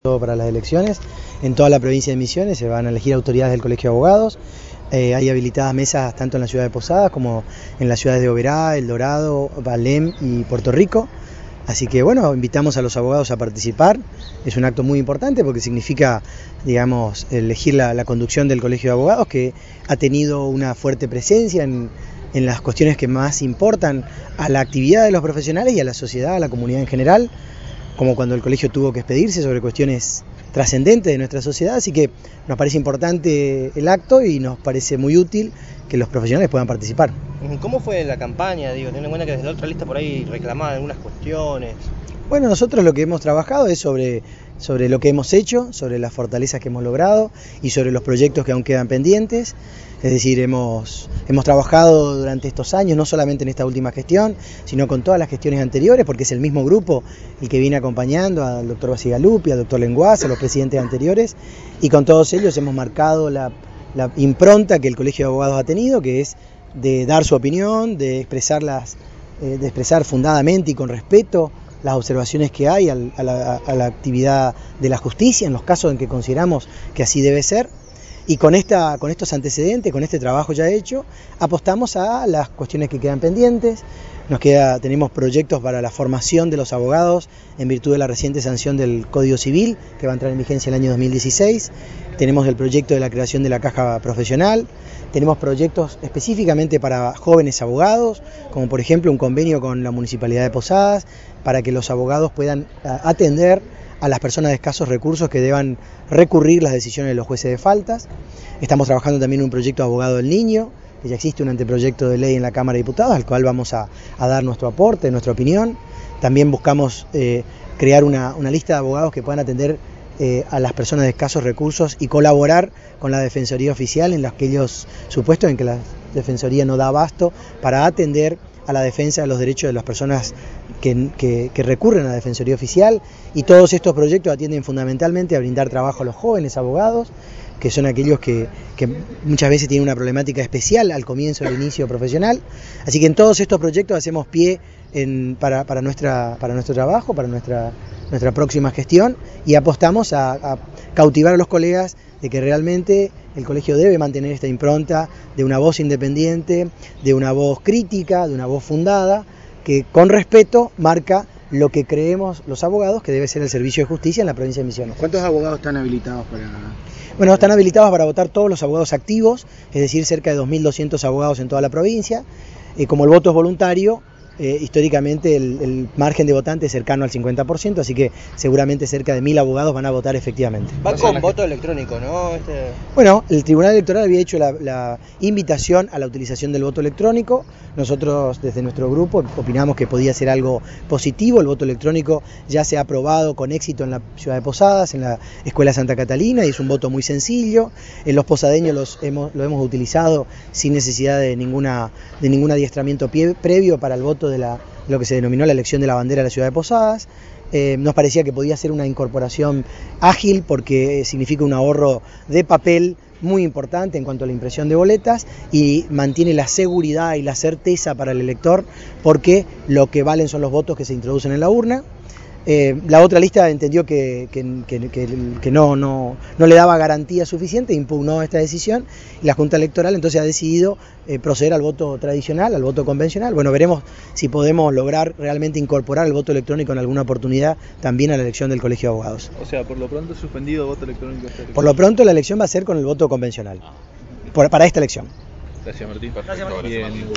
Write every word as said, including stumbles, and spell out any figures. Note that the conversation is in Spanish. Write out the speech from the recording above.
Para las elecciones, en toda la provincia de Misiones se van a elegir autoridades del Colegio de Abogados. Eh, hay habilitadas mesas tanto en la ciudad de Posadas como en las ciudades de Oberá, El Dorado, Valem y Puerto Rico. Así que bueno, invitamos a los abogados a participar. Es un acto muy importante porque significa, digamos, elegir la, la conducción del Colegio de Abogados, que ha tenido una fuerte presencia en, en las cuestiones que más importan a la actividad de los profesionales y a la sociedad, a la comunidad en general, como cuando el colegio tuvo que expedirse sobre cuestiones trascendentes de nuestra sociedad. Así que nos parece importante el acto y nos parece muy útil que los profesionales puedan participar. ¿Cómo fue la campaña? Digo, teniendo en cuenta que desde la otra lista por ahí reclamaban algunas cuestiones. Bueno, nosotros lo que hemos trabajado es sobre, sobre lo que hemos hecho, sobre las fortalezas que hemos logrado y sobre los proyectos que aún quedan pendientes. Es decir, hemos, hemos trabajado durante estos años, no solamente en esta última gestión, sino con todas las gestiones anteriores, porque es el mismo grupo el que viene acompañando al doctor Basigalupi, al doctor Lenguas, a los presidentes anteriores, y con todos ellos hemos marcado la, la impronta que el Colegio de Abogados ha tenido, que es de dar su opinión, de expresarlas, eh, de expresar fundadamente y con respeto las observaciones que hay al, a, la, a la actividad de la justicia, en los casos en que consideramos que así debe ser. Y con, esta, con estos antecedentes, con este trabajo ya hecho, apostamos a las cuestiones que quedan pendientes. Nos queda, tenemos proyectos para la formación de los abogados en virtud de la reciente sanción del Código Civil, que va a entrar en vigencia el año dos mil dieciséis. Tenemos el proyecto de la creación de la caja profesional. Tenemos proyectos específicamente para jóvenes abogados, como por ejemplo un convenio con la Municipalidad de Posadas, para que los abogados puedan atender a las personas de escasos recursos que deban recurrir las decisiones de los jueces de faltas. Estamos trabajando también en un proyecto de abogado del niño, que ya existe un anteproyecto de ley en la Cámara de Diputados, al cual vamos a, a dar nuestro aporte, nuestra opinión. También buscamos eh, crear una, una lista de abogados que puedan atender eh, a las personas de escasos recursos y colaborar con la Defensoría Oficial en aquellos supuestos en que la Defensoría no da abasto para atender a la defensa de los derechos de las personas que, que, que recurren a la Defensoría Oficial. Y todos estos proyectos atienden fundamentalmente a brindar trabajo a los jóvenes abogados, que son aquellos que, que muchas veces tienen una problemática especial al comienzo del inicio profesional. Así que en todos estos proyectos hacemos pie en, para, para, nuestra, para nuestro trabajo, para nuestra, nuestra próxima gestión, y apostamos a, a cautivar a los colegas de que realmente el colegio debe mantener esta impronta de una voz independiente, de una voz crítica, de una voz fundada, que con respeto marca lo que creemos los abogados que debe ser el servicio de justicia en la provincia de Misiones. ¿Cuántos abogados están habilitados para...? Bueno, están habilitados para votar todos los abogados activos, es decir, cerca de dos mil doscientos abogados en toda la provincia. Eh, como el voto es voluntario, eh, históricamente el, el margen de votantes es cercano al cincuenta por ciento, así que seguramente cerca de mil abogados van a votar efectivamente. Va con voto electrónico, ¿no? Este... Bueno, el Tribunal Electoral había hecho la, la invitación a la utilización del voto electrónico. Nosotros desde nuestro grupo opinamos que podía ser algo positivo. El voto electrónico ya se ha aprobado con éxito en la ciudad de Posadas, en la Escuela Santa Catalina, y es un voto muy sencillo. En los posadeños los hemos, lo hemos utilizado sin necesidad de, ninguna, de ningún adiestramiento pie, previo para el voto de la, lo que se denominó la elección de la bandera de la ciudad de Posadas. Eh, nos parecía que podía ser una incorporación ágil porque significa un ahorro de papel muy importante en cuanto a la impresión de boletas y mantiene la seguridad y la certeza para el elector, porque lo que valen son los votos que se introducen en la urna. Eh, la otra lista entendió que, que, que, que, que no, no, no le daba garantía suficiente, impugnó esta decisión, y la Junta Electoral entonces ha decidido eh, proceder al voto tradicional, al voto convencional. Bueno, veremos si podemos lograr realmente incorporar el voto electrónico en alguna oportunidad también a la elección del Colegio de Abogados. O sea, por lo pronto suspendido voto electrónico. Por lo pronto la elección va a ser con el voto convencional, por, para esta elección. Gracias, Martín. Gracias, Martín. Bien.